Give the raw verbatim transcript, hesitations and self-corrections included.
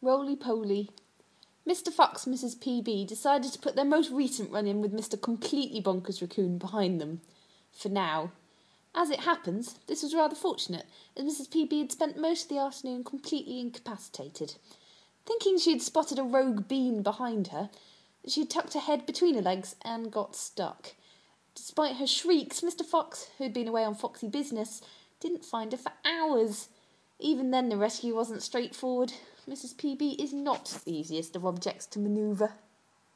Roly-poly. Mister Fox and Missus P B decided to put their most recent run-in with Mister Completely Bonkers Raccoon behind them. For now. As it happens, this was rather fortunate, as Missus P B had spent most of the afternoon completely incapacitated. Thinking she had spotted a rogue bean behind her, she had tucked her head between her legs and got stuck. Despite her shrieks, Mister Fox, who had been away on foxy business, didn't find her for hours. Even then the rescue wasn't straightforward. Missus P B is not the easiest of objects to manoeuvre.